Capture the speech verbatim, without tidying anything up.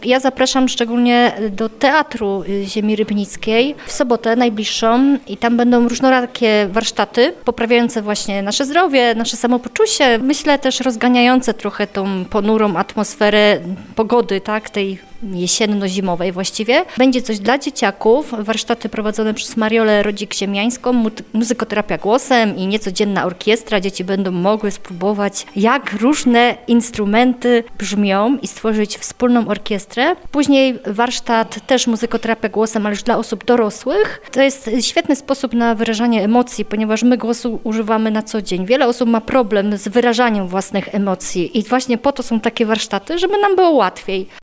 Ja zapraszam szczególnie do Teatru Ziemi Rybnickiej w sobotę najbliższą i tam będą różnorakie warsztaty poprawiające właśnie nasze zdrowie, nasze samopoczucie. Myślę też rozganiające trochę tą ponurą atmosferę pogody, tak, tej jesienno-zimowej właściwie. Będzie coś dla dzieciaków, warsztaty prowadzone przez Mariolę Rodzik-Ziemiańską, mu- muzykoterapia głosem i niecodzienna orkiestra. Dzieci będą mogły spróbować, jak różne instrumenty brzmią i stworzyć wspólną orkiestrę. Później warsztat też muzykoterapia głosem, ale już dla osób dorosłych. To jest świetny sposób na wyrażanie emocji, ponieważ my głosu używamy na co dzień. Wiele osób ma problem z wyrażaniem własnych emocji i właśnie po to są takie warsztaty, żeby nam było łatwiej.